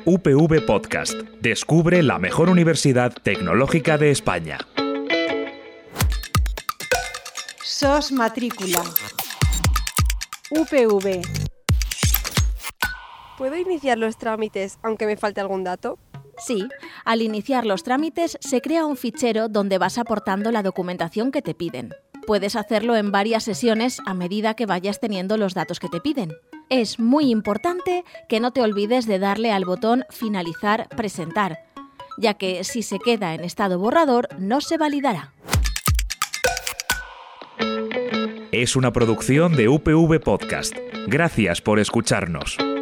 UPV Podcast. Descubre la mejor universidad tecnológica de España. SOS Matrícula. UPV. ¿Puedo iniciar los trámites aunque me falte algún dato? Sí, al iniciar los trámites se crea un fichero donde vas aportando la documentación que te piden. Puedes hacerlo en varias sesiones a medida que vayas teniendo los datos que te piden. Es muy importante que no te olvides de darle al botón Finalizar, Presentar, ya que si se queda en estado borrador no se validará. Es una producción de UPV Podcast. Gracias por escucharnos.